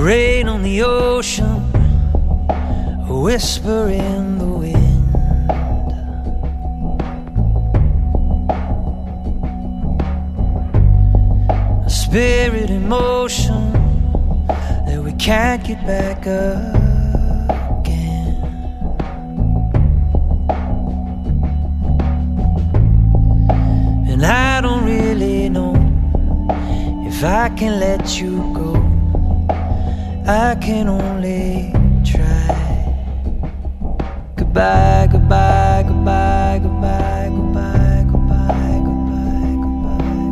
rain on the ocean, a whisper in the wind. A spirit in motion that we can't get back again. And I don't really know if I can let you go. I can only try. Goodbye, goodbye, goodbye, goodbye, goodbye, goodbye, goodbye, goodbye,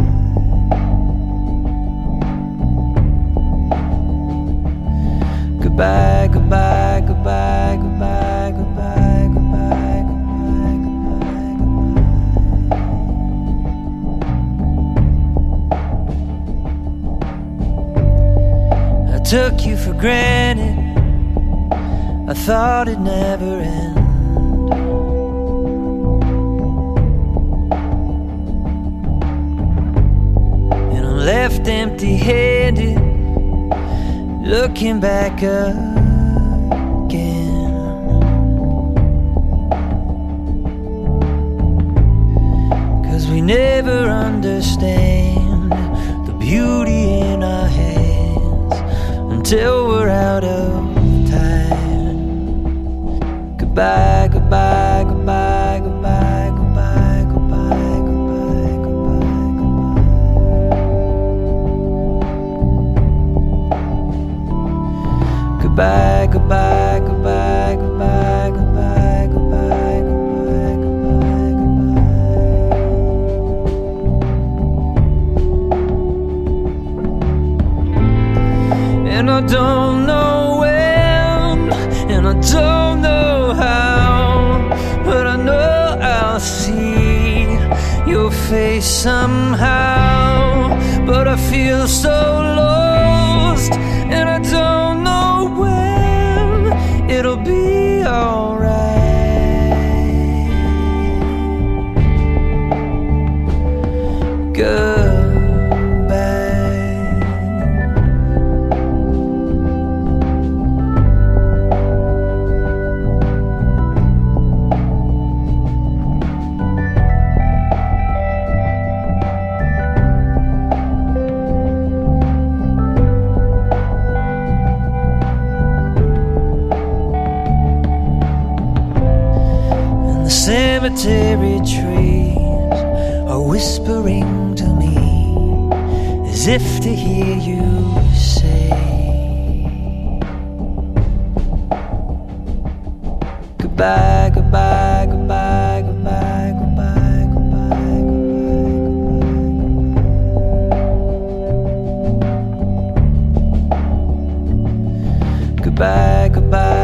goodbye. Goodbye, goodbye, goodbye, goodbye, goodbye, goodbye, goodbye, goodbye. I took you for granted, I thought it'd never end. And I'm left empty-handed, looking back again. 'Cause we never understand the beauty in our hands until we're out of time. Goodbye, goodbye, goodbye, goodbye, goodbye, goodbye, goodbye, goodbye, goodbye. Goodbye, goodbye, goodbye, goodbye, goodbye, goodbye, goodbye, goodbye, goodbye. And I don't know when, and I don't know how, but I know I'll see your face somehow. But I feel so lost, and I don't know when it'll be alright. Goodbye. Cemetery trees are whispering to me, as if to hear you say goodbye, goodbye, goodbye, goodbye, goodbye, goodbye, goodbye, goodbye, goodbye, goodbye.